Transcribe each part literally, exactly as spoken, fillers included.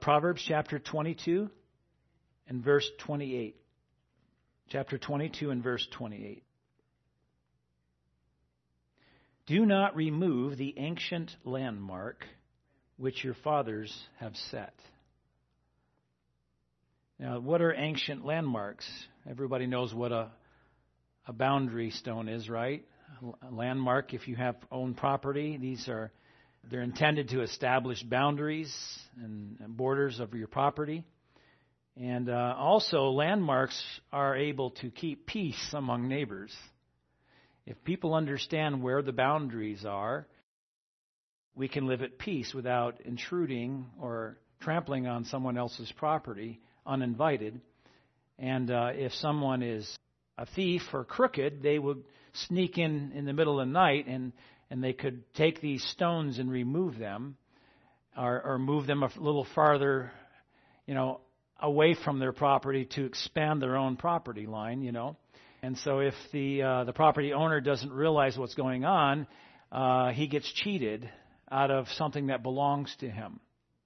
Proverbs chapter twenty-two and verse twenty-eight. Chapter twenty-two and verse twenty-eight. Do not remove the ancient landmark which your fathers have set. Now, what are ancient landmarks? Everybody knows what a, a boundary stone is, right? A landmark, if you have own property, these are, they're intended to establish boundaries and, and borders of your property. And uh, also, landmarks are able to keep peace among neighbors. If people understand where the boundaries are, we can live at peace without intruding or trampling on someone else's property uninvited. And uh, if someone is a thief or crooked, they would sneak in in the middle of the night and, and they could take these stones and remove them or, or move them a little farther, you know, away from their property to expand their own property line, you know. And so if the uh, the property owner doesn't realize what's going on, uh, he gets cheated out of something that belongs to him.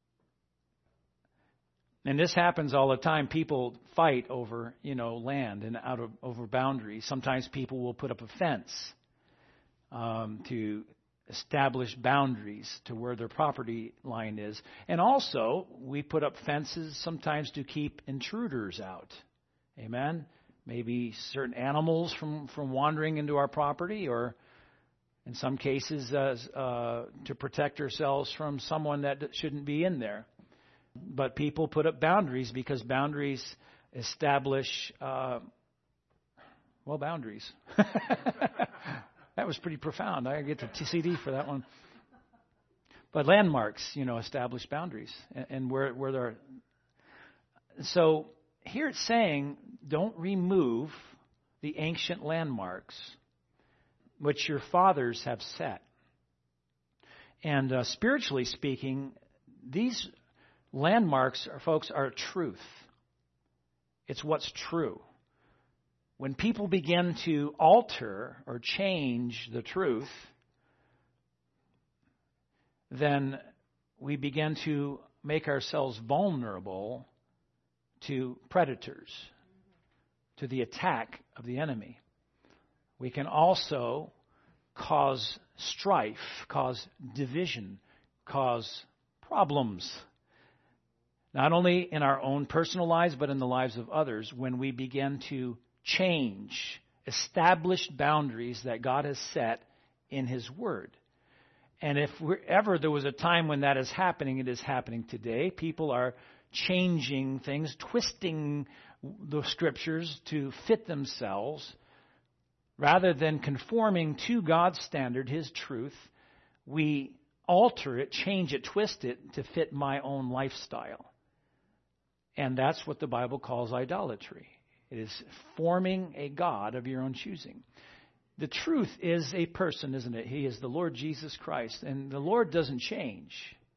And this happens all the time. People fight over, you know, land and out of over boundaries. Sometimes people will put up a fence um, to establish boundaries to where their property line is. And also, we put up fences sometimes to keep intruders out. Amen? Maybe certain animals from, from wandering into our property, or in some cases uh, uh, to protect ourselves from someone that shouldn't be in there. But people put up boundaries because boundaries establish, uh, well, boundaries. That was pretty profound. I get the C D for that one. But landmarks, you know, establish boundaries, and, and where where there are. So here it's saying, don't remove the ancient landmarks which your fathers have set. And uh, spiritually speaking, these landmarks, are, folks, are truth. It's what's true. When people begin to alter or change the truth, then we begin to make ourselves vulnerable to predators, to the attack of the enemy. We can also cause strife, cause division, cause problems. Not only in our own personal lives, but in the lives of others, when we begin to change established boundaries that God has set in His Word. And if we're, ever there was a time when that is happening, it is happening today. People are changing things, twisting the Scriptures to fit themselves. Rather than conforming to God's standard, His truth, we alter it, change it, twist it to fit my own lifestyle. And that's what the Bible calls idolatry. It is forming a god of your own choosing. The truth is a person, isn't it? He is the Lord Jesus Christ. And the Lord doesn't change.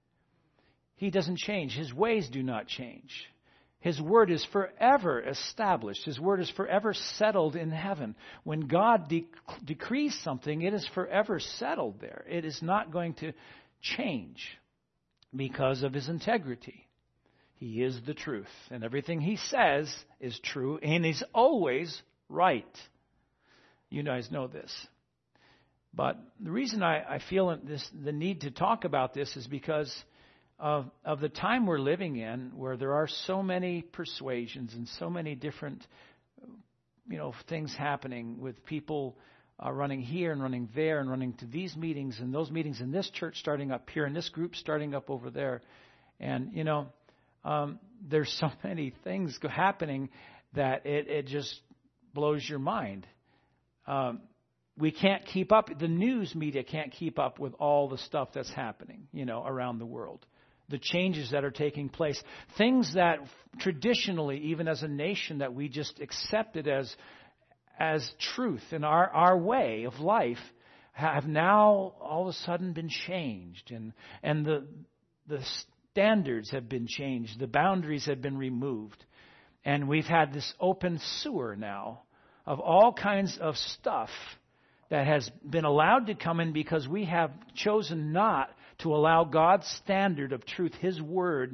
He doesn't change. His ways do not change. His word is forever established. His word is forever settled in heaven. When God de- decrees something, it is forever settled there. It is not going to change because of His integrity. He is the truth, and everything He says is true, and He's always right. You guys know this. But the reason I, I feel this, the need to talk about this is because of, of the time we're living in, where there are so many persuasions and so many different, you know, things happening with people uh, running here and running there and running to these meetings and those meetings in this church starting up here and this group starting up over there. And, you know, Um, there's so many things happening that it, it just blows your mind. Um, we can't keep up. The news media can't keep up with all the stuff that's happening, you know, around the world. The changes that are taking place. Things that traditionally, even as a nation, that we just accepted as as truth in our, our way of life have now all of a sudden been changed. And, and the the standards have been changed. The boundaries have been removed. And we've had this open sewer now of all kinds of stuff that has been allowed to come in because we have chosen not to allow God's standard of truth, His Word,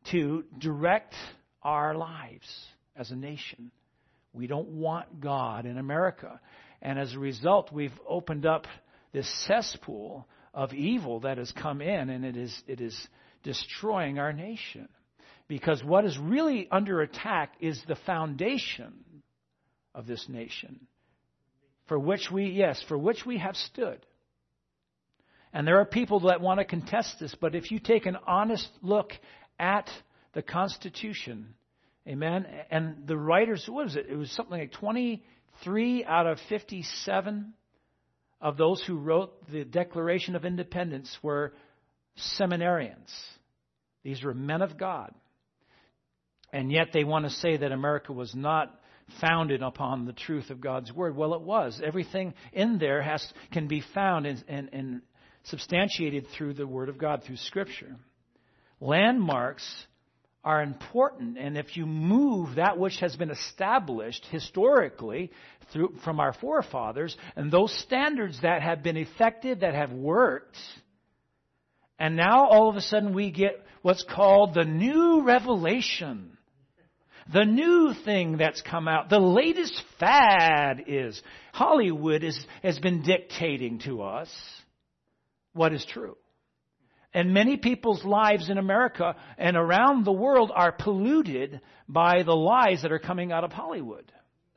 to direct our lives as a nation. We don't want God in America. And as a result, we've opened up this cesspool of evil that has come in, and it is it is destroying our nation. Because what is really under attack is the foundation of this nation, for which we, yes, for which we have stood. And there are people that want to contest this, but if you take an honest look at the Constitution, amen, and the writers, what was it? It was something like twenty-three out of fifty-seven of those who wrote the Declaration of Independence were seminarians. These were men of God. And yet they want to say that America was not founded upon the truth of God's Word. Well, it was. Everything in there has can be found and, and, and substantiated through the Word of God, through Scripture. Landmarks are important, and if you move that which has been established historically through from our forefathers, and those standards that have been effective, that have worked, and now all of a sudden we get what's called the new revelation. The new thing that's come out. The latest fad is Hollywood is, has been dictating to us what is true. And many people's lives in America and around the world are polluted by the lies that are coming out of Hollywood.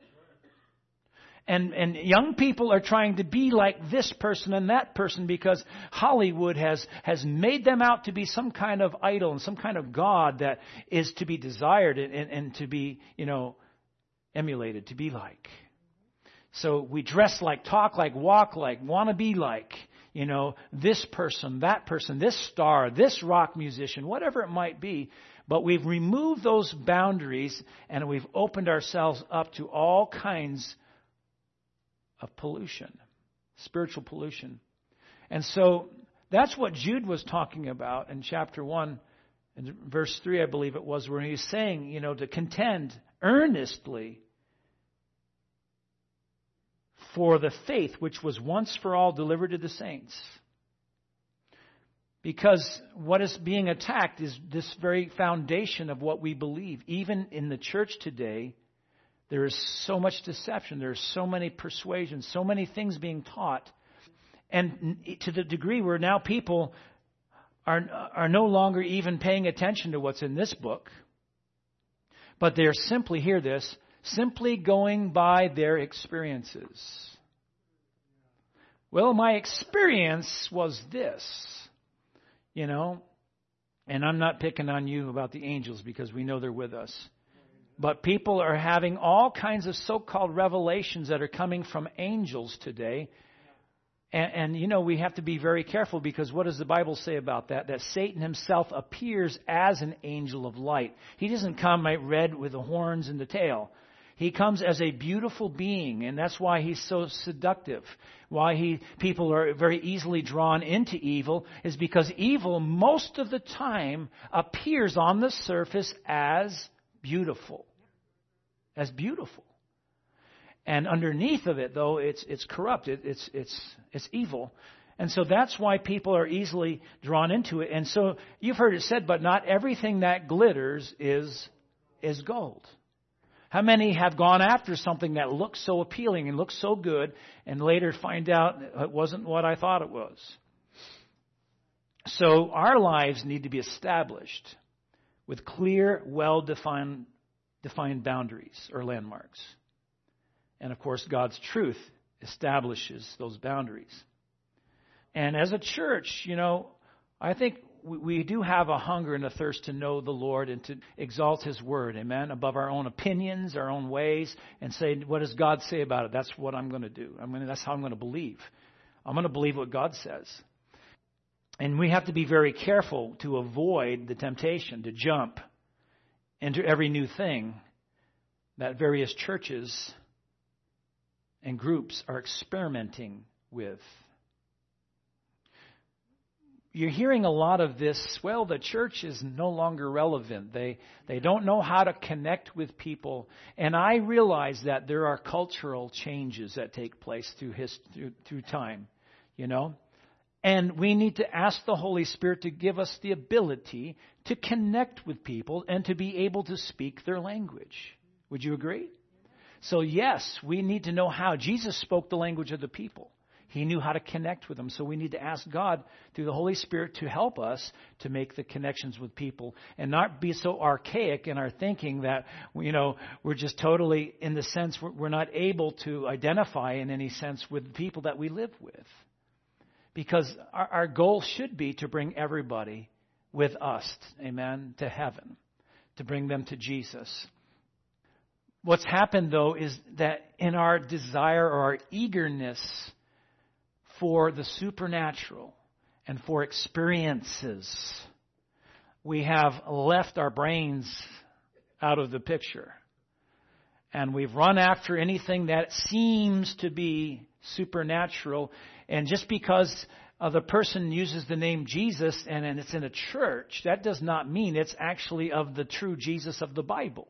And, and young people are trying to be like this person and that person because Hollywood has, has made them out to be some kind of idol and some kind of God that is to be desired and, and, and to be, you know, emulated, to be like. So we dress like, talk like, walk like, want to be like, you know, this person, that person, this star, this rock musician, whatever it might be. But we've removed those boundaries and we've opened ourselves up to all kinds of pollution, spiritual pollution. And so that's what Jude was talking about in chapter one, in verse three, I believe it was, where he's saying, you know, to contend earnestly for the faith which was once for all delivered to the saints. Because what is being attacked is this very foundation of what we believe. Even in the church today, there is so much deception. There are so many persuasions, so many things being taught. And to the degree where now people are, are no longer even paying attention to what's in this book, but they're simply, hear this, simply going by their experiences. Well, my experience was this, you know, and I'm not picking on you about the angels because we know they're with us. But people are having all kinds of so-called revelations that are coming from angels today. And, and, you know, we have to be very careful because what does the Bible say about that? That Satan himself appears as an angel of light. He doesn't come like red with the horns and the tail. He comes as a beautiful being, and that's why he's so seductive. Why he people are very easily drawn into evil is because evil most of the time appears on the surface as beautiful. As beautiful. And underneath of it, though, it's it's corrupt. It, it's it's it's evil. And so that's why people are easily drawn into it. And so you've heard it said, but not everything that glitters is is gold. How many have gone after something that looks so appealing and looks so good and later find out it wasn't what I thought it was? So our lives need to be established with clear, well-defined defined boundaries or landmarks. And of course, God's truth establishes those boundaries. And as a church, you know, I think we, we do have a hunger and a thirst to know the Lord and to exalt His Word, amen, above our own opinions, our own ways, and say, what does God say about it? That's what I'm going to do. I'm going to, that's how I'm going to believe. I'm going to believe what God says. And we have to be very careful to avoid the temptation to jump into every new thing that various churches and groups are experimenting with. You're hearing a lot of this, well, the church is no longer relevant. They they don't know how to connect with people. And I realize that there are cultural changes that take place through his, through, through time, you know. And we need to ask the Holy Spirit to give us the ability to connect with people and to be able to speak their language. Would you agree? So yes, we need to know how. Jesus spoke the language of the people. He knew how to connect with them. So we need to ask God through the Holy Spirit to help us to make the connections with people and not be so archaic in our thinking that, you know, we're just totally, in the sense, we're not able to identify in any sense with people that we live with. Because our, our goal should be to bring everybody with us, amen, to heaven, to bring them to Jesus. What's happened, though, is that in our desire or our eagerness for the supernatural and for experiences, we have left our brains out of the picture. And we've run after anything that seems to be supernatural. And just because uh, the person uses the name Jesus and, and it's in a church, that does not mean it's actually of the true Jesus of the Bible.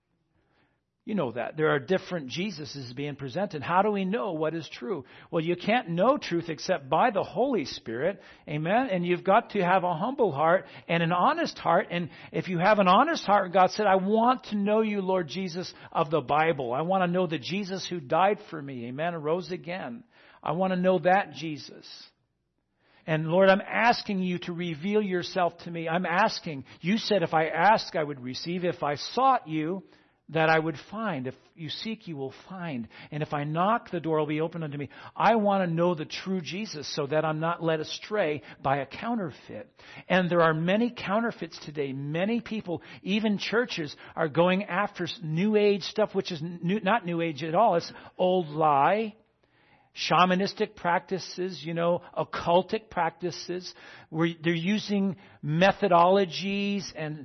You know that. There are different Jesuses being presented. How do we know what is true? Well, you can't know truth except by the Holy Spirit. Amen? And you've got to have a humble heart and an honest heart. And if you have an honest heart, God said, I want to know you, Lord Jesus, of the Bible. I want to know the Jesus who died for me. Amen? And rose again. I want to know that Jesus. And Lord, I'm asking you to reveal yourself to me. I'm asking. You said if I ask, I would receive. If I sought you, that I would find. If you seek, you will find. And if I knock, the door will be open unto me. I want to know the true Jesus so that I'm not led astray by a counterfeit. And there are many counterfeits today. Many people, even churches, are going after new age stuff, which is new, not new age at all. It's old lie. Shamanistic practices, you know, occultic practices, where they're using methodologies and,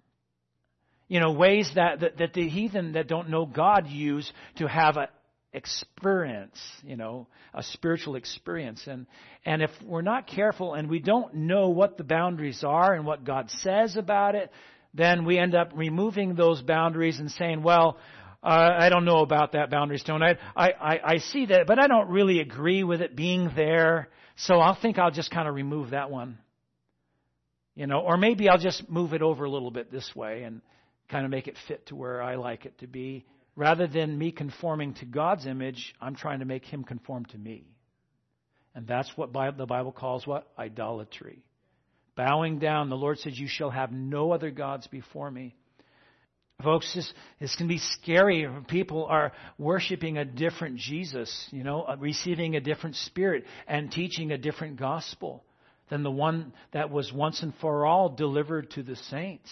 you know, ways that, that, that the heathen that don't know God use to have a experience, you know, a spiritual experience. And, and if we're not careful and we don't know what the boundaries are and what God says about it, then we end up removing those boundaries and saying, well, Uh, I don't know about that boundary stone. I, I, I see that, but I don't really agree with it being there. So I think I'll just kind of remove that one. You know, or maybe I'll just move it over a little bit this way and kind of make it fit to where I like it to be. Rather than me conforming to God's image, I'm trying to make Him conform to me. And that's what the Bible calls what? Idolatry. Bowing down. The Lord says, you shall have no other gods before me. Folks, this, this can be scary if people are worshiping a different Jesus, you know, receiving a different spirit and teaching a different gospel than the one that was once and for all delivered to the saints.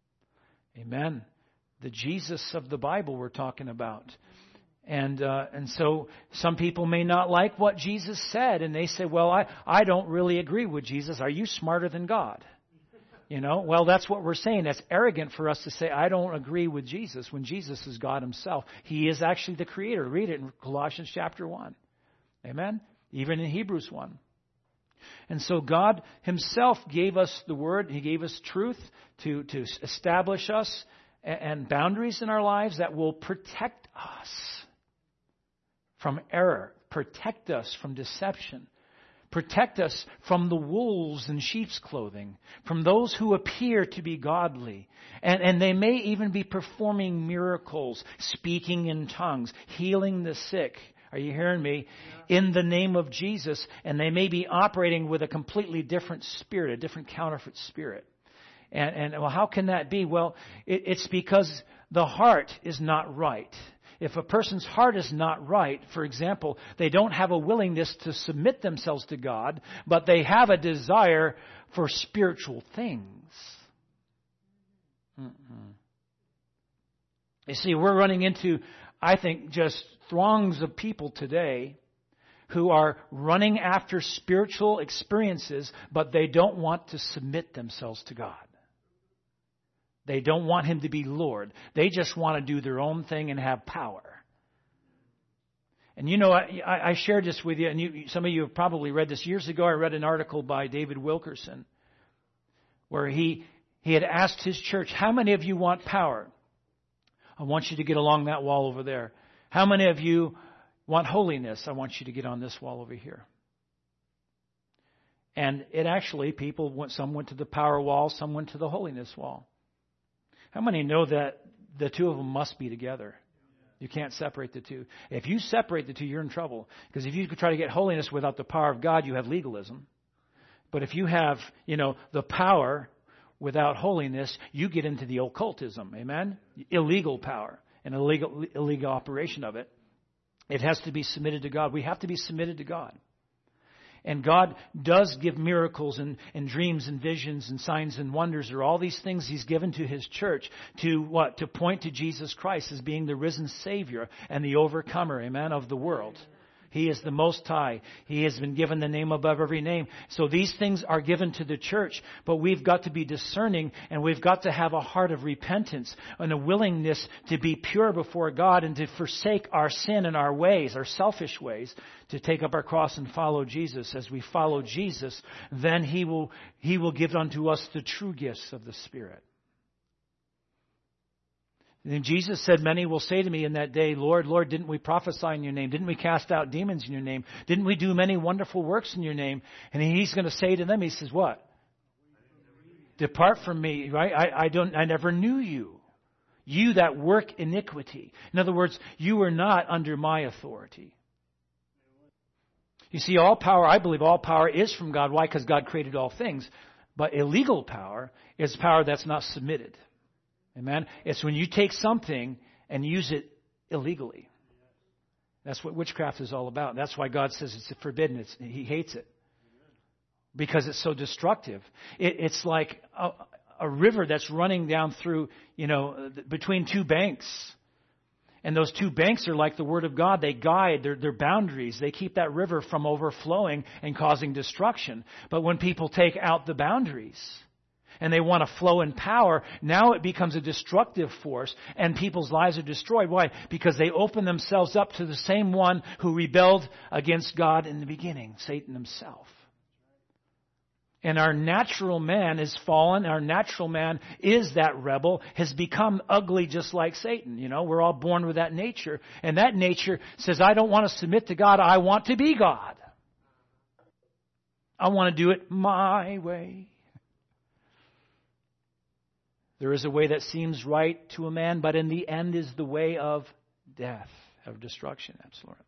Amen. The Jesus of the Bible we're talking about. And uh, and so some people may not like what Jesus said, and they say, well, I, I don't really agree with Jesus. Are you smarter than God? You know, well, that's what we're saying. That's arrogant for us to say, I don't agree with Jesus, when Jesus is God Himself. He is actually the Creator. Read it in Colossians chapter one. Amen? Even in Hebrews one. And so God Himself gave us the Word. He gave us truth to, to establish us and boundaries in our lives that will protect us from error, protect us from deception. Protect us from the wolves in sheep's clothing, from those who appear to be godly. And, and they may even be performing miracles, speaking in tongues, healing the sick. Are you hearing me? Yeah. In the name of Jesus. And they may be operating with a completely different spirit, a different counterfeit spirit. And, and well, how can that be? Well, it, it's because the heart is not right. If a person's heart is not right, for example, they don't have a willingness to submit themselves to God, but they have a desire for spiritual things. Mm-mm. You see, we're running into, I think, just throngs of people today who are running after spiritual experiences, but they don't want to submit themselves to God. They don't want Him to be Lord. They just want to do their own thing and have power. And you know, I, I shared this with you, and you, some of you have probably read this. Years ago, I read an article by David Wilkerson where he, he had asked his church, how many of you want power? I want you to get along that wall over there. How many of you want holiness? I want you to get on this wall over here. And it actually, people went, some went to the power wall, some went to the holiness wall. How many know that the two of them must be together? You can't separate the two. If you separate the two, you're in trouble. Because if you try to get holiness without the power of God, you have legalism. But if you have, you know, the power without holiness, you get into the occultism. Amen? Illegal power and illegal, illegal operation of it. It has to be submitted to God. We have to be submitted to God. And God does give miracles and, and dreams and visions and signs and wonders, or all these things He's given to His church to what? To point to Jesus Christ as being the risen Savior and the overcomer, amen, of the world. He is the Most High. He has been given the name above every name. So these things are given to the church, but we've got to be discerning, and we've got to have a heart of repentance and a willingness to be pure before God and to forsake our sin and our ways, our selfish ways, to take up our cross and follow Jesus. As we follow Jesus, then He will, He will give unto us the true gifts of the Spirit. And Jesus said, many will say to me in that day, Lord, Lord, didn't we prophesy in your name? Didn't we cast out demons in your name? Didn't we do many wonderful works in your name? And He's going to say to them, He says, what? Depart from me, right? I, I don't, I never knew you. You that work iniquity. In other words, you are not under my authority. You see, all power, I believe all power is from God. Why? Because God created all things. But illegal power is power that's not submitted. Amen? It's when you take something and use it illegally. That's what witchcraft is all about. That's why God says it's forbidden. It's, He hates it. Because it's so destructive. It, it's like a, a river that's running down through, you know, between two banks. And those two banks are like the Word of God. They guide their, their boundaries. They keep that river from overflowing and causing destruction. But when people take out the boundaries and they want to flow in power, now it becomes a destructive force and people's lives are destroyed. Why? Because they open themselves up to the same one who rebelled against God in the beginning, Satan himself. And our natural man is fallen. Our natural man is that rebel, has become ugly just like Satan. You know, we're all born with that nature. And that nature says, I don't want to submit to God. I want to be God. I want to do it my way. There is a way that seems right to a man, but in the end is the way of death, of destruction. Absolutely.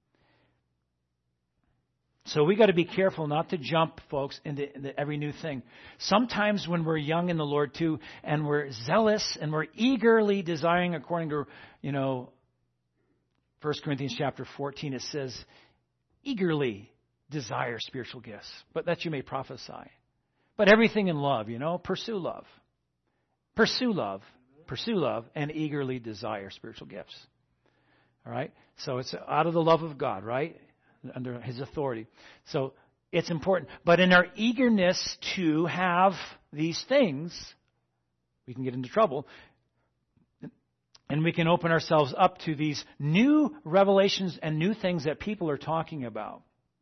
So we got to be careful not to jump, folks, into, into every new thing. Sometimes when we're young in the Lord too, and we're zealous and we're eagerly desiring, according to, you know, First Corinthians chapter fourteen, it says, eagerly desire spiritual gifts, but that you may prophesy. But everything in love, you know, pursue love. Pursue love, pursue love, and eagerly desire spiritual gifts. All right? So it's out of the love of God, right? Under His authority. So it's important. But in our eagerness to have these things, we can get into trouble. And we can open ourselves up to these new revelations and new things that people are talking about.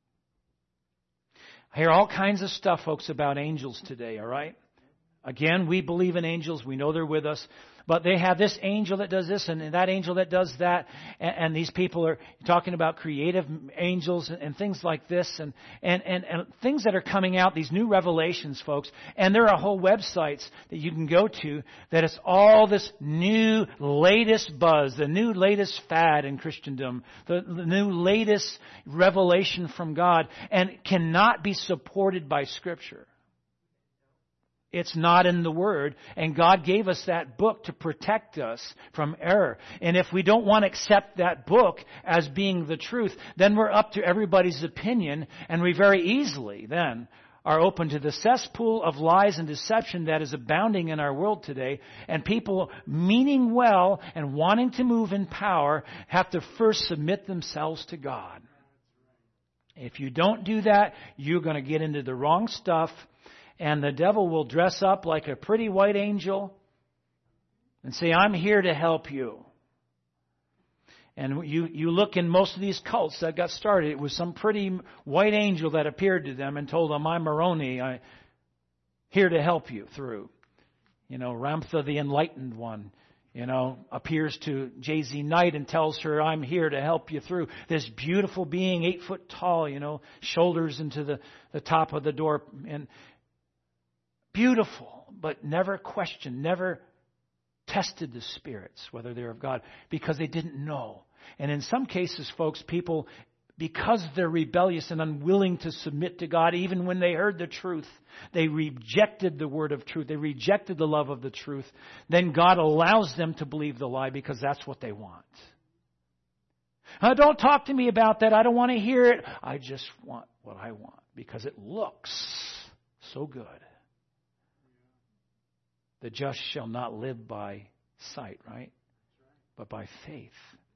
I hear all kinds of stuff, folks, about angels today, all right? Again, we believe in angels. We know they're with us. But they have this angel that does this and that angel that does that. And, and these people are talking about creative angels and, and things like this. And, and, and, and things that are coming out, these new revelations, folks. And there are whole websites that you can go to that is all this new latest buzz, the new latest fad in Christendom, the, the new latest revelation from God, and cannot be supported by Scripture. It's not in the Word. And God gave us that book to protect us from error. And if we don't want to accept that book as being the truth, then we're up to everybody's opinion. And we very easily then are open to the cesspool of lies and deception that is abounding in our world today. And people meaning well and wanting to move in power have to first submit themselves to God. If you don't do that, you're going to get into the wrong stuff. And the devil will dress up like a pretty white angel and say, I'm here to help you. And you, you look in most of these cults that got started, it was some pretty white angel that appeared to them and told them, I'm Moroni, I'm here to help you through. You know, Ramtha the Enlightened One. you know, appears to J Z Knight and tells her, I'm here to help you through. This beautiful being, eight foot tall, you know, shoulders into the, the top of the door. And beautiful, but never questioned, never tested the spirits, whether they're of God, because they didn't know. And in some cases, folks, people, because they're rebellious and unwilling to submit to God, even when they heard the truth, they rejected the word of truth. They rejected the love of the truth. Then God allows them to believe the lie because that's what they want. Uh, don't talk to me about that. I don't want to hear it. I just want what I want because it looks so good. The just shall not live by sight, right? But by faith.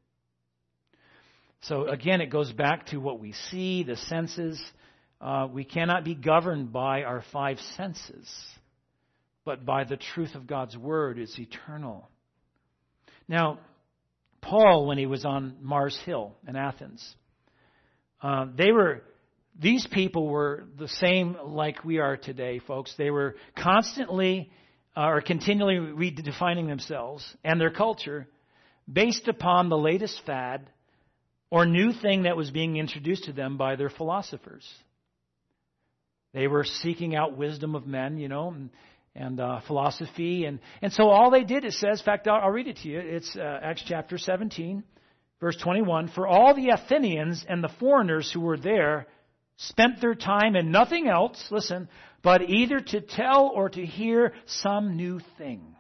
So again, it goes back to what we see, the senses. Uh, we cannot be governed by our five senses, but by the truth of God's Word. It's eternal. Now, Paul, when he was on Mars Hill in Athens, uh, they were, these people were the same like we are today, folks. They were constantly uh, or continually redefining themselves and their culture based upon the latest fad or new thing that was being introduced to them by their philosophers. They were seeking out wisdom of men, you know, and, and uh, philosophy. And, and so all they did, it says, in fact, I'll, I'll read it to you. It's uh, Acts chapter seventeen, verse twenty-one. For all the Athenians and the foreigners who were there spent their time in nothing else, listen, but either to tell or to hear some new thing.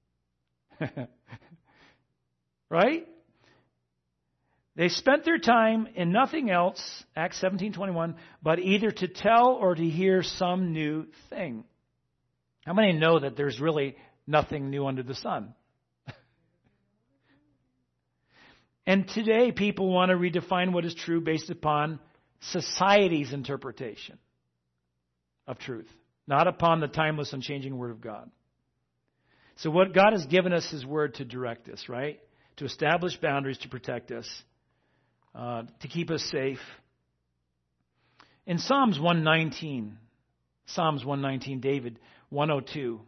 Right? They spent their time in nothing else, Acts seventeen twenty-one, but either to tell or to hear some new thing. How many know that there's really nothing new under the sun? And today people want to redefine what is true based upon society's interpretation of truth, not upon the timeless, unchanging Word of God. So what God has given us His Word to direct us, right? To establish boundaries, to protect us. Uh, to keep us safe. In Psalms one nineteen, Psalms one nineteen, David one oh two.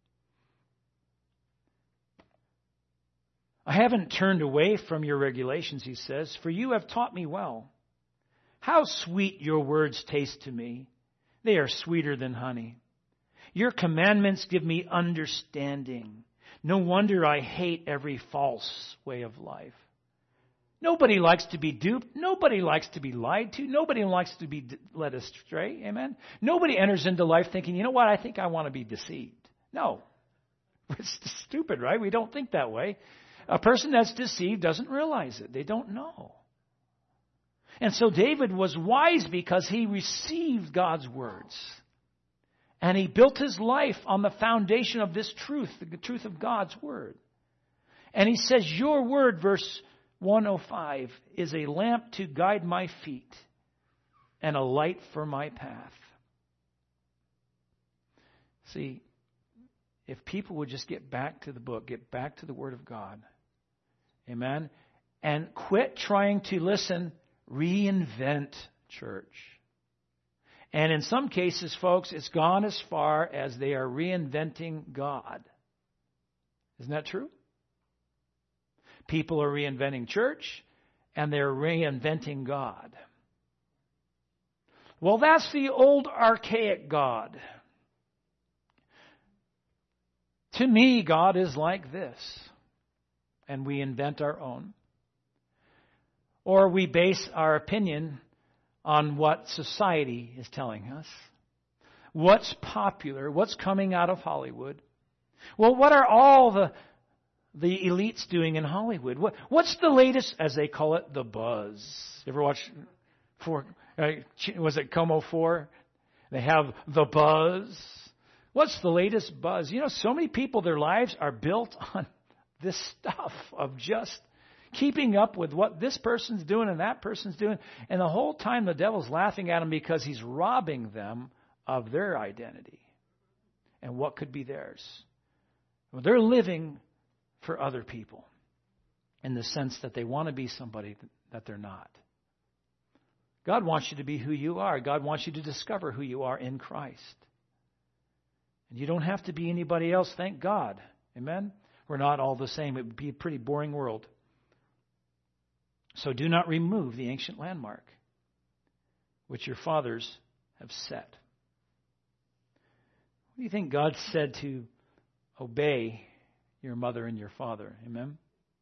I haven't turned away from your regulations, he says, for you have taught me well. How sweet your words taste to me. They are sweeter than honey. Your commandments give me understanding. No wonder I hate every false way of life. Nobody likes to be duped. Nobody likes to be lied to. Nobody likes to be led astray. Amen? Nobody enters into life thinking, you know what, I think I want to be deceived. No. It's stupid, right? We don't think that way. A person that's deceived doesn't realize it. They don't know. And so David was wise because he received God's words. And he built his life on the foundation of this truth, the truth of God's Word. And he says, your word, verse one oh five, is a lamp to guide my feet and a light for my path. See, if people would just get back to the book, get back to the Word of God, amen, and quit trying to, listen, reinvent church. And in some cases, folks, it's gone as far as they are reinventing God. Isn't that true? People are reinventing church, and they're reinventing God. Well, that's the old archaic God. To me, God is like this, and we invent our own. Or we base our opinion on what society is telling us. What's popular, what's coming out of Hollywood. Well, what are all the the elites doing in Hollywood? What, what's the latest, as they call it, the buzz? You ever watch, four, uh, was it Como four? They have the buzz. What's the latest buzz? You know, so many people, their lives are built on this stuff of just keeping up with what this person's doing and that person's doing. And the whole time the devil's laughing at them because he's robbing them of their identity and what could be theirs. Well, they're living for other people in the sense that they want to be somebody that they're not. God wants you to be who you are. God wants you to discover who you are in Christ. And you don't have to be anybody else, thank God. Amen? we're not all the same. It would be a pretty boring world. So do not remove the ancient landmark which your fathers have set. What do you think God said to obey your mother and your father? Amen?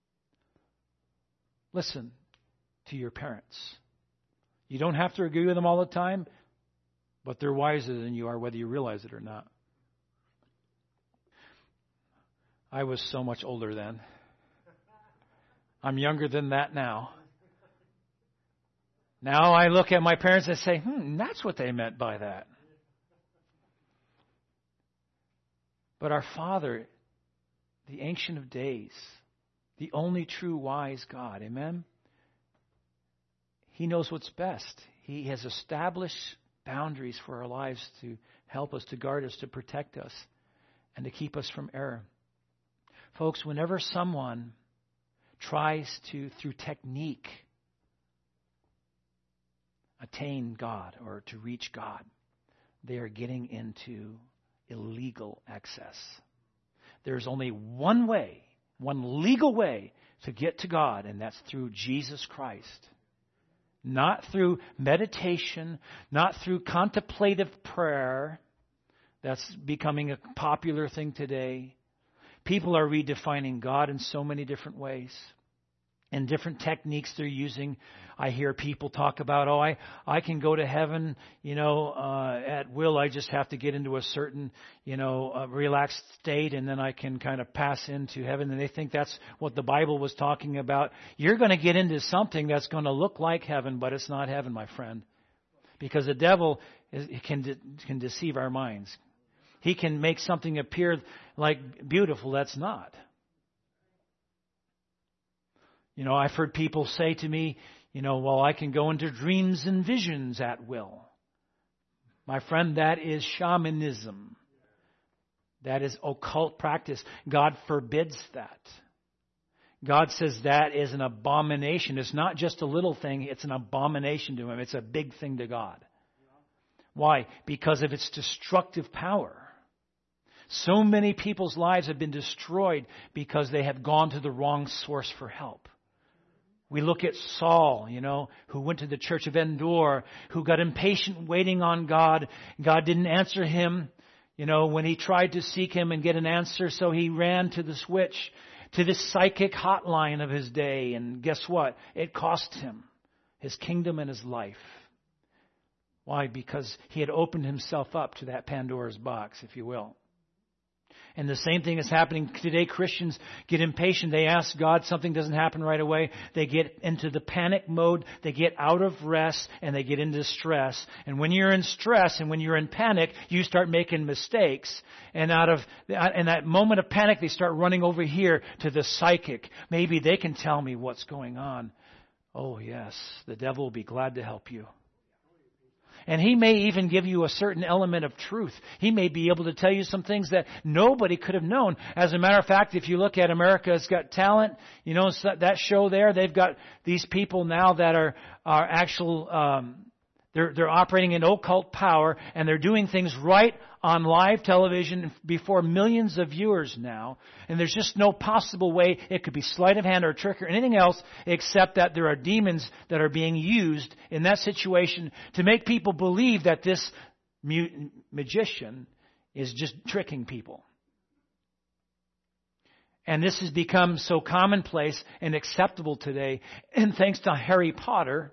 Listen to your parents. You don't have to agree with them all the time, but they're wiser than you are, whether you realize it or not. I was so much older then. I'm younger than that now. Now I look at my parents and say, hmm, that's what they meant by that. But our Father, the Ancient of Days, the only true wise God, amen? He knows what's best. He has established boundaries for our lives to help us, to guard us, to protect us, and to keep us from error. Folks, whenever someone tries to, through technique, attain God or to reach God, they are getting into illegal access. There's only one way, one legal way to get to God, and that's through Jesus Christ. Not through meditation, not through contemplative prayer. That's becoming a popular thing today. People are redefining God in so many different ways. And different techniques they're using. I hear people talk about, oh, I, I can go to heaven, you know, uh, at will. I just have to get into a certain, you know, uh, relaxed state, and then I can kind of pass into heaven. And they think that's what the Bible was talking about. You're going to get into something that's going to look like heaven, but it's not heaven, my friend. Because the devil is, can de- can deceive our minds. He can make something appear like beautiful that's not. You know, I've heard people say to me, you know, well, I can go into dreams and visions at will. My friend, that is shamanism. That is occult practice. God forbids that. God says that is an abomination. It's not just a little thing. It's an abomination to Him. It's a big thing to God. Why? Because of its destructive power. So many people's lives have been destroyed because they have gone to the wrong source for help. We look at Saul, you know, who went to the church of Endor, who got impatient waiting on God. God didn't answer him, you know, when he tried to seek Him and get an answer. So he ran to the switch, to the psychic hotline of his day. And guess what? It cost him his kingdom and his life. Why? Because he had opened himself up to that Pandora's box, if you will. And the same thing is happening today. Christians get impatient. They ask God, something doesn't happen right away. They get into the panic mode. They get out of rest and they get into stress. And when you're in stress and when you're in panic, you start making mistakes. And out of in that moment of panic, they start running over here to the psychic. Maybe they can tell me what's going on. Oh yes, the devil will be glad to help you. And he may even give you a certain element of truth. He may be able to tell you some things that nobody could have known. As a matter of fact, if you look at America's Got Talent, you know, that show there, they've got these people now that are, are actual, um, they're, they're operating in occult power, and they're doing things right on live television before millions of viewers now. And there's just no possible way it could be sleight of hand or trick or anything else except that there are demons that are being used in that situation to make people believe that this mu- magician is just tricking people. And this has become so commonplace and acceptable today. And thanks to Harry Potter,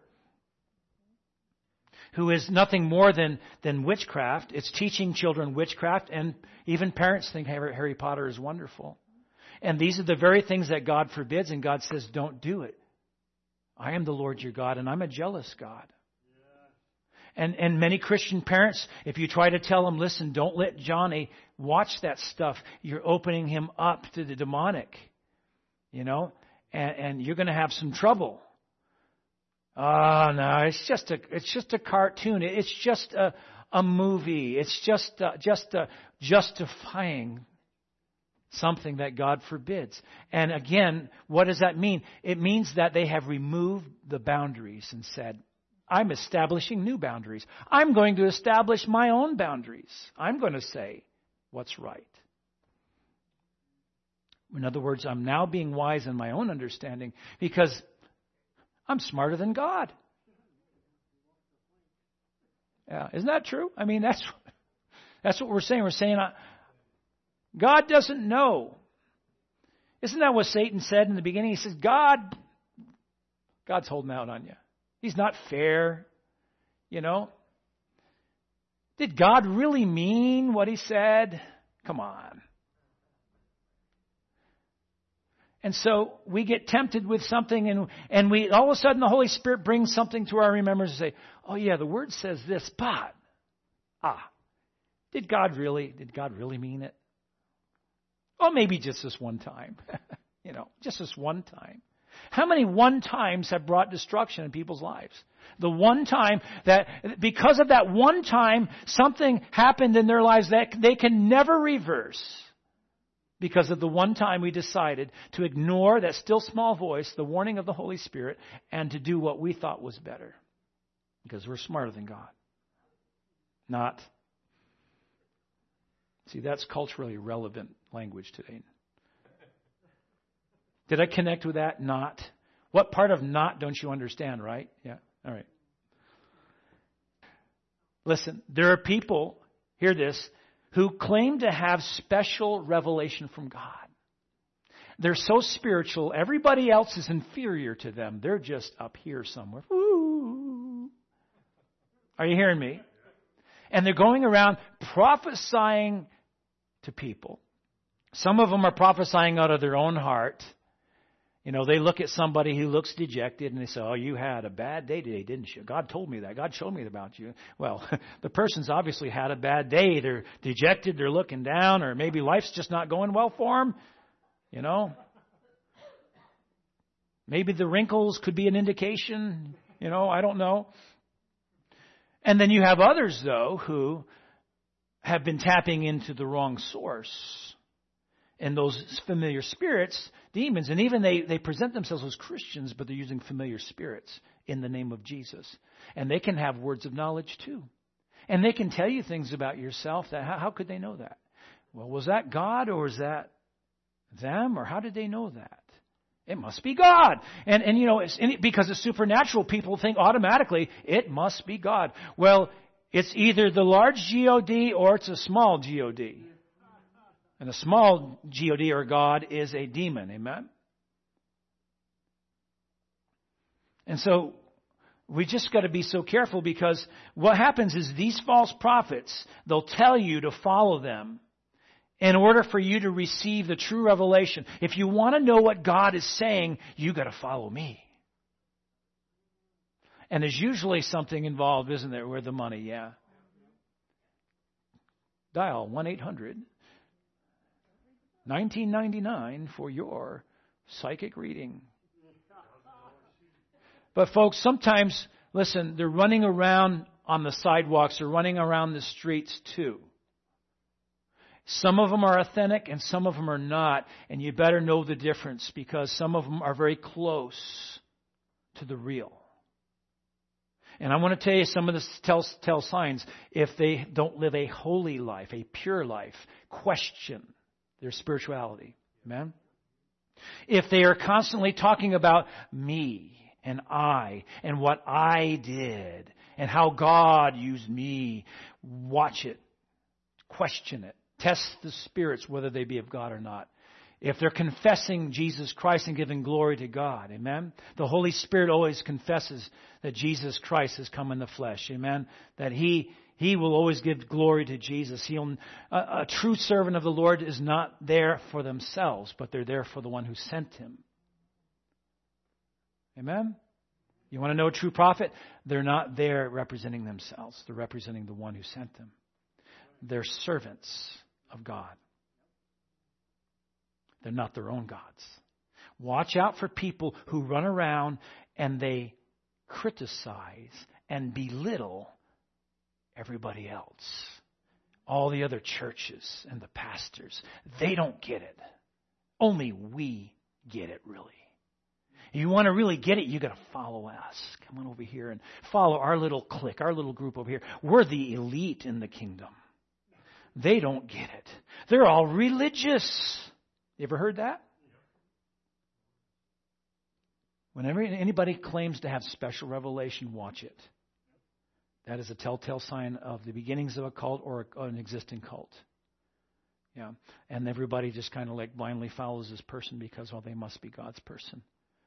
who is nothing more than, than witchcraft. It's teaching children witchcraft, and even parents think Harry, Harry Potter is wonderful. And these are the very things that God forbids, and God says, don't do it. I am the Lord your God, and I'm a jealous God. Yeah. And, and many Christian parents, if you try to tell them, listen, don't let Johnny watch that stuff, you're opening him up to the demonic, you know, and, and you're going to have some trouble. Oh, no, it's just a, it's just a cartoon. It's just a, a movie. It's just, uh, just uh, justifying something that God forbids. And again, what does that mean? It means that they have removed the boundaries and said, I'm establishing new boundaries. I'm going to establish my own boundaries. I'm going to say what's right. In other words, I'm now being wise in my own understanding because I'm smarter than God. Yeah, isn't that true? I mean, that's that's what we're saying. We're saying uh, God doesn't know. Isn't that what Satan said in the beginning? He says, God, God's holding out on you. He's not fair. You know? Did God really mean what he said? Come on. And so we get tempted with something, and and we all of a sudden the Holy Spirit brings something to our remembrance and say, oh yeah, the Word says this, but, ah, did God really, did God really mean it? Oh, maybe just this one time. you know, just this one time. How many one times have brought destruction in people's lives? The one time that, because of that one time, something happened in their lives that they can never reverse. Because of the one time we decided to ignore that still small voice, the warning of the Holy Spirit, and to do what we thought was better. Because we're smarter than God. Not. See, that's culturally relevant language today. Did I connect with that? Not. What part of not don't you understand, right? Yeah. All right. Listen, there are people, hear this, who claim to have special revelation from God. They're so spiritual, everybody else is inferior to them. They're just up here somewhere. Woo. Are you hearing me? And they're going around prophesying to people. Some of them are prophesying out of their own heart. You know, they look at somebody who looks dejected and they say, oh, you had a bad day today, didn't you? God told me that. God showed me about you. Well, the person's obviously had a bad day. They're dejected. They're looking down, or maybe life's just not going well for them. You know, maybe the wrinkles could be an indication. You know, I don't know. And then you have others, though, who have been tapping into the wrong source. And those familiar spirits, demons, and even they, they present themselves as Christians, but they're using familiar spirits in the name of Jesus. And they can have words of knowledge too. And they can tell you things about yourself that, how, how could they know that? Well, was that God or was that them? Or how did they know that? It must be God. And, and you know, it's, because it's supernatural, people think automatically it must be God. Well, it's either the large G O D or it's a small G O D. And a small G O D or God is a demon. Amen? And so we just got to be so careful, because what happens is these false prophets, they'll tell you to follow them in order for you to receive the true revelation. If you want to know what God is saying, you got to follow me. And there's usually something involved, isn't there, with the money? Yeah. Dial one eight hundred nineteen ninety-nine for your psychic reading. But folks, sometimes, listen, they're running around on the sidewalks, they're running around the streets too. Some of them are authentic and some of them are not. And you better know the difference, because some of them are very close to the real. And I want to tell you some of the tell, tell signs. If they don't live a holy life, a pure life, question their spirituality. Amen? If they are constantly talking about me and I and what I did and how God used me, watch it. Question it. Test the spirits whether they be of God or not. If they're confessing Jesus Christ and giving glory to God, amen? The Holy Spirit always confesses that Jesus Christ has come in the flesh, amen? That He He will always give glory to Jesus. He'll, a, a true servant of the Lord is not there for themselves, but they're there for the one who sent him. Amen? You want to know a true prophet? They're not there representing themselves. They're representing the one who sent them. They're servants of God. They're not their own gods. Watch out for people who run around and they criticize and belittle everybody else. All the other churches and the pastors. They don't get it. Only we get it, really. You want to really get it, you got to follow us. Come on over here and follow our little clique, our little group over here. We're the elite in the kingdom. They don't get it. They're all religious. You ever heard that? Whenever anybody claims to have special revelation, watch it. That is a telltale sign of the beginnings of a cult or an existing cult. Yeah, and everybody just kind of like blindly follows this person because, well, they must be God's person.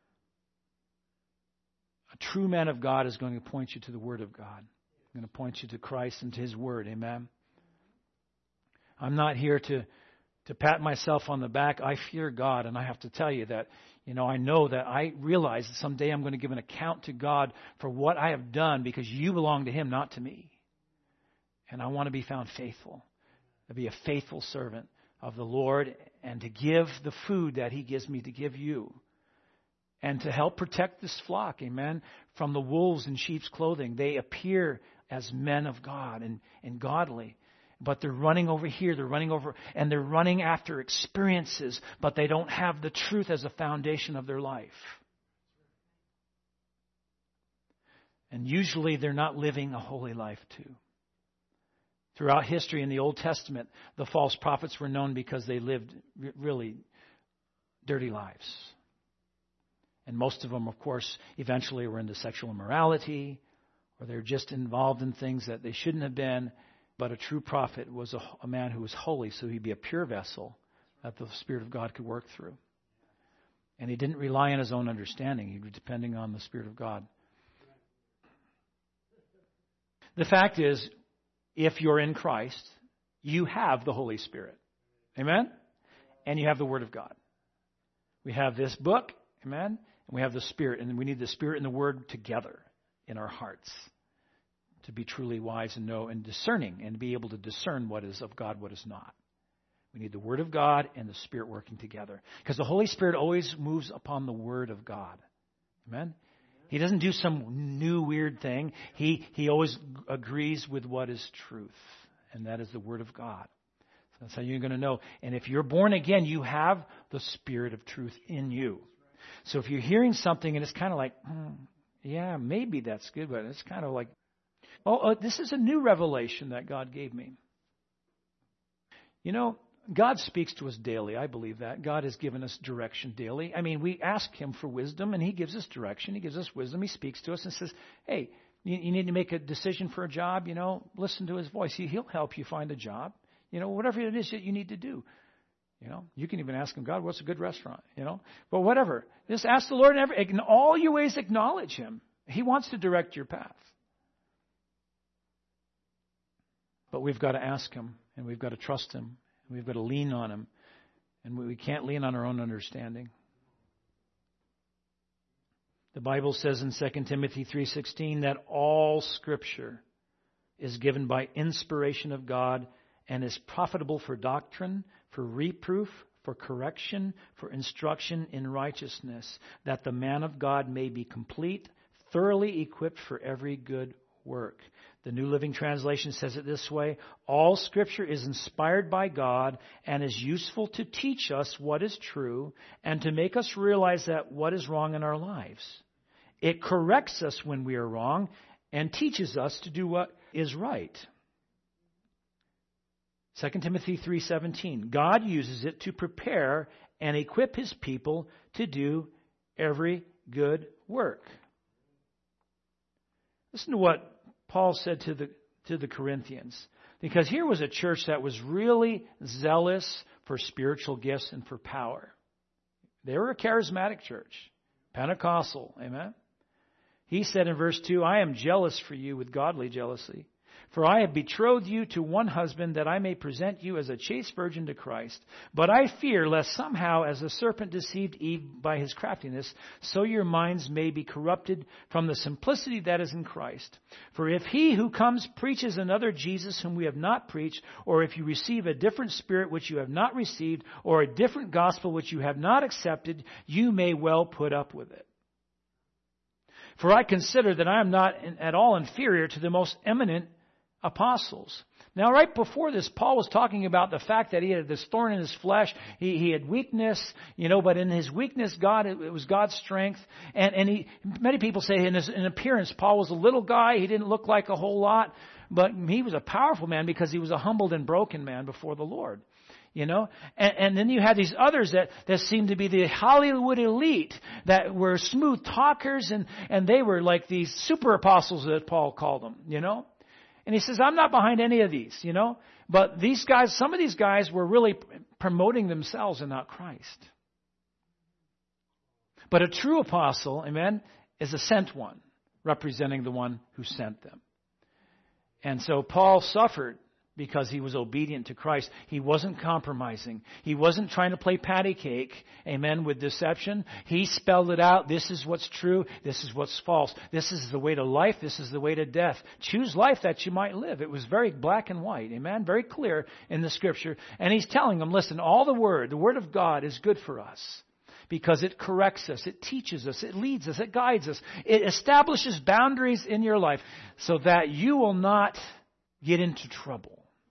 A true man of God is going to point you to the Word of God. I'm going to point you to Christ and to His Word. Amen. I'm not here to to pat myself on the back. I fear God, and I have to tell you that, you know, I know that I realize that someday I'm going to give an account to God for what I have done because you belong to Him, not to me. And I want to be found faithful, to be a faithful servant of the Lord and to give the food that He gives me to give you. And to help protect this flock, amen, from the wolves in sheep's clothing. They appear as men of God and, and godly. But they're running over here, they're running over, and they're running after experiences, but they don't have the truth as a foundation of their life. And usually they're not living a holy life too. Throughout history in the Old Testament, the false prophets were known because they lived really dirty lives. And most of them, of course, eventually were into sexual immorality, or they're just involved in things that they shouldn't have been. But a true prophet was a, a man who was holy, so he'd be a pure vessel that the Spirit of God could work through. And he didn't rely on his own understanding. He was depending on the Spirit of God. The fact is, if you're in Christ, you have the Holy Spirit. Amen? And you have the Word of God. We have this book, amen? And we have the Spirit. And we need the Spirit and the Word together in our hearts to be truly wise and know and discerning and be able to discern what is of God, what is not. We need the Word of God and the Spirit working together. Because the Holy Spirit always moves upon the Word of God. Amen? He doesn't do some new weird thing. He, he always agrees with what is truth. And that is the Word of God. So that's how you're going to know. And if you're born again, you have the Spirit of truth in you. So if you're hearing something and it's kind of like, hmm, yeah, maybe that's good, but it's kind of like, oh, uh, this is a new revelation that God gave me. You know, God speaks to us daily. I believe that. God has given us direction daily. I mean, we ask Him for wisdom, and He gives us direction. He gives us wisdom. He speaks to us and says, hey, you, you need to make a decision for a job, you know, listen to His voice. He, he'll help you find a job. You know, whatever it is that you need to do. You know, you can even ask Him, God, what's a good restaurant? You know, but whatever. Just ask the Lord in, every, in all your ways acknowledge Him. He wants to direct your path. But we've got to ask Him, and we've got to trust Him, and we've got to lean on Him, and we can't lean on our own understanding. The Bible says in Second Timothy three sixteen that all Scripture is given by inspiration of God and is profitable for doctrine, for reproof, for correction, for instruction in righteousness, that the man of God may be complete, thoroughly equipped for every good work. The New Living Translation says it this way: all Scripture is inspired by God and is useful to teach us what is true and to make us realize that what is wrong in our lives. It corrects us when we are wrong and teaches us to do what is right. Second Timothy three seventeen. God uses it to prepare and equip His people to do every good work. Listen to what Paul said to the to the Corinthians. Because here was a church that was really zealous for spiritual gifts and for power. They were a charismatic church. Pentecostal. Amen. He said in verse two, I am jealous for you with godly jealousy. For I have betrothed you to one husband, that I may present you as a chaste virgin to Christ. But I fear lest somehow, as the serpent deceived Eve by his craftiness, so your minds may be corrupted from the simplicity that is in Christ. For if he who comes preaches another Jesus whom we have not preached, or if you receive a different spirit which you have not received, or a different gospel which you have not accepted, you may well put up with it. For I consider that I am not at all inferior to the most eminent apostles. Now, right before this, Paul was talking about the fact that he had this thorn in his flesh. He, he had weakness, you know, but in his weakness, God, it, it was God's strength. And, and he, many people say in his in appearance, Paul was a little guy. He didn't look like a whole lot, but he was a powerful man because he was a humbled and broken man before the Lord. You know, and, and then you had these others that, that seemed to be the Hollywood elite that were smooth talkers, and, and they were like these super apostles that Paul called them, you know. And he says, I'm not behind any of these, you know. But these guys, some of these guys were really promoting themselves and not Christ. But a true apostle, amen, is a sent one, representing the one who sent them. And so Paul suffered because he was obedient to Christ. He wasn't compromising. He wasn't trying to play patty cake, amen, with deception. He spelled it out. This is what's true. This is what's false. This is the way to life. This is the way to death. Choose life that you might live. It was very black and white, amen, very clear in the Scripture. And he's telling them, listen, all the Word, the Word of God is good for us because it corrects us, it teaches us, it leads us, it guides us. It establishes boundaries in your life so that you will not get into trouble.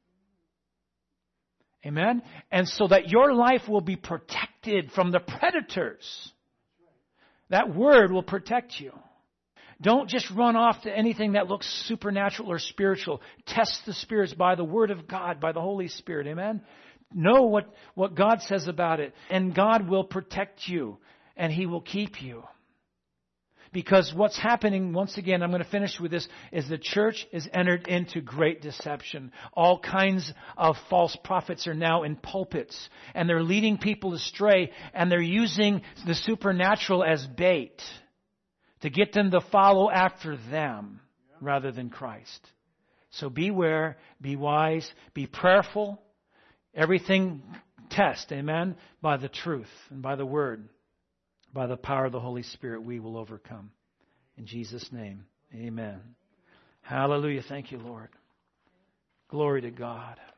Amen? And so that your life will be protected from the predators. That word will protect you. Don't just run off to anything that looks supernatural or spiritual. Test the spirits by the word of God, by the Holy Spirit. Amen? Know what, what God says about it. And God will protect you. And He will keep you. Because what's happening, once again, I'm going to finish with this, is the church is entered into great deception. All kinds of false prophets are now in pulpits, and they're leading people astray, and they're using the supernatural as bait to get them to follow after them rather than Christ. So beware, be wise, be prayerful. Everything test, amen, by the truth and by the word. By the power of the Holy Spirit, we will overcome. In Jesus' name, amen. Hallelujah. Thank you, Lord. Glory to God.